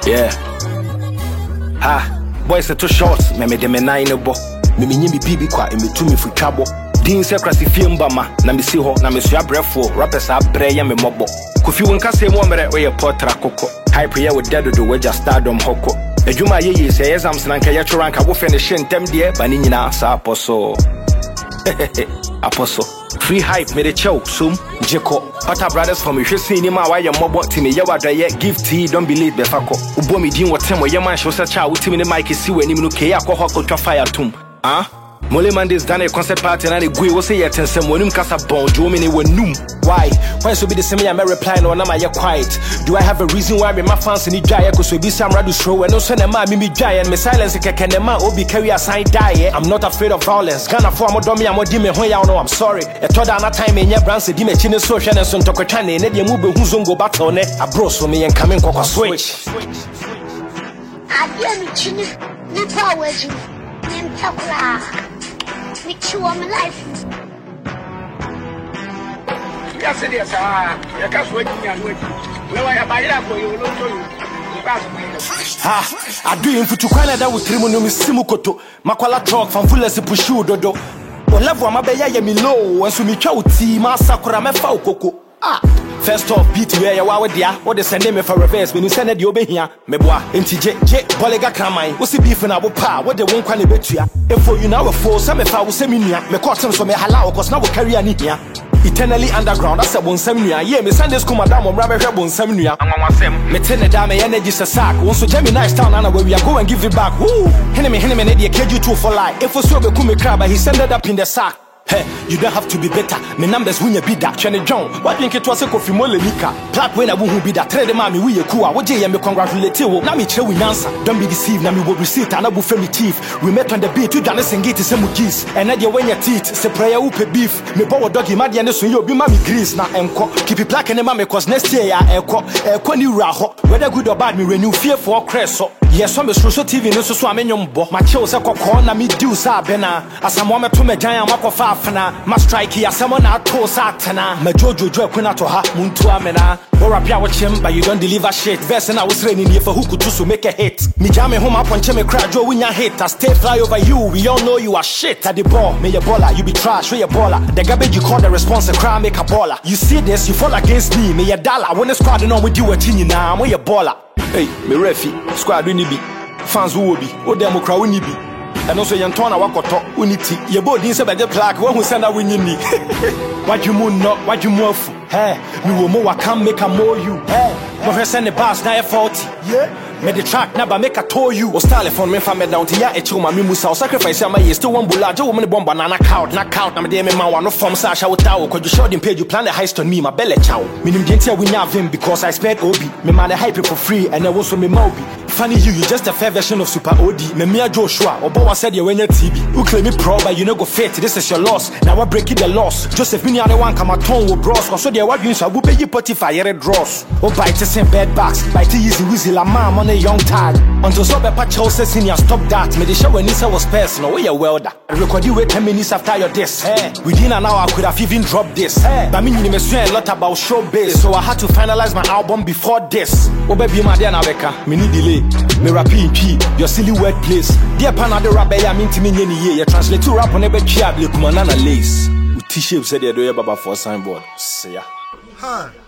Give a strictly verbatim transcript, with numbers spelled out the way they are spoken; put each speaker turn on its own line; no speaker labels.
Yeah. Ha, boys are too short, me me de me nine no bo. Me me nyimi bibi kwa e me tumi fu twabo. Din se krasi fiemba ma na me si ho na me so abrefo rappers abre ya me mobo. Kofi won kase mo mere we portra koko. Hype ya with dead do we just stardom hoko. Ejuma ye ye say exams na nka ye tro ranka wo finish ntem de ba ni nyina sa apostle. Apostle. Free hype me de chow sum jeko. Pata brothers from me hwese ni ma wa ye mobo ti me ye wadaye gift don't believe be fako. Ubo me din wotem wo ye man show se cha wo ti me ne mic si wani mu ke ya akọ hoko fire tum. Ah? Mole Mondays done a concert party and I agree we say yet and some when casa bon do me num. Why? Why so be the same I'm replying or am I quiet? Do I have a reason why my fans in the dry cause we be some radu show and no son of my mimi dry and my silence can the man will be carry a sign die. I'm not afraid of violence. Gonna form a dummy I'm a demon when you know I'm sorry. I thought that time in your brands the demon chin social and son toko chane and then you move who's on go back on it. A bros for me and coming coca switch.
I didn't chin ni power you. Name Takura. With you on my life.
Yes, it is. Ah, you can't wait and wait. No, I buy that for you.
Ha, I do him for to Canada with Trimonum Simukoto. Makwala talk from Fullers Pushu Dodo. Or level my bay me low and so me chow tea, Masakura me fau coco. Ah, first off, beat where you are there. What they send me for reverse when you send it you be here. Me boy, N T J, J, Bolega Kramai. What's the beef in our pa? What they won't can bet you. If for you now a four, some if I was seminia, me caught some so me halal, cause now we carry an here. Eternally underground, that's a one seminia. Yeah, me Sunday school, madam, or rather, one seminia. Me ten a dame energy sack. Once so Gemini town, and where we are going, give it back. Woo! Henemy, Henemy, Eddie, K G two for life. If for so be kume crab, he sent it up in the sack. Hey, you don't have to be better. My numbers when you be that. Chene John, what think it was a coffee mole nika? Plat when I won't be that. Trade the mommy, we a cool. What you me congratulate you? Now me chill with answer. Don't be deceived. Now me will receive and I will feel me teeth. We met on the beat. You done and get to some keys. And I when your teeth. Say prayer upe beef. Me power doggy mad and so you be mommy grease. Now enko. Keep it black and the mommy cause next year ya enko. Enko ni raho. Whether good or bad me renew fear for creso. Yes, I'm a social T V no so I'm in bo. My chills are corner me do sa bena. As I'm one to me giant wako fafana. My strike here, someone out to satana. My Jojo Joe Quina to ha, Muntu Amena. Or a pia watch him, but you don't deliver shit. Verse and I was raining here for who could choose to make a hit. Me jam home up on Cheme cry, Joe when you hit. I stay fly over you, we all know you are shit. At the ball, may your baller, you be trash, we a baller. The garbage you call the response, a cry, make a baller. You see this, you fall against me, may your dollar. When the squad on with you a chin now, I'm a baller. Hey, me refi, squad we be. Fans who will be, oh demo crowd we be. And also Yantona Wakoto, unity. Your body is about the plaque, one who send out when you need. What you moon not, what you move. Hey, we will more, I can't make a more you. Hey, but send the bars now forty. Yeah. Made the track never make a tow you. Or style from me from me down to ya, a chuma mimusa, sacrifice my years to one bulla, Joe, woman bomb banana count, knock out, I'm a damn man, one from Sasha with Tower, cause you showed him page, you plan the heist on me, my belly chow. Meaning, Gentia, we have him because I spared Obi. Me man, I hype it for free, and I was from me Moby. Funny you, you just a fair version of Super O D. Me Mia Joshua, or Boa said you when your T V. Who claim me pro, but you know go fit, this is your loss. Now I break it the loss. Joseph Mini, I want come a tongue with bros, cause so they what you so I will pay you potify your draws. Or bite the same bed backs, bite easy, wheezy, la mom on a young tag. Until so bad patch says senior stop that. Me the show when Nisa was personal, we are welder. I record you wait ten minutes after your disc. Hey. Within an hour I could have even dropped this. Hey. But me you me a lot about showbiz, so I had to finalize my album before this. Oh baby my dear Nabeka, me need delay. Me rapping P, your silly word place. Dear Panada Rabbe, I mean to me any year. You translate to rap on every chia, Kumanana lace. With T-shapes said they do baba for signboard. See ya.
Huh.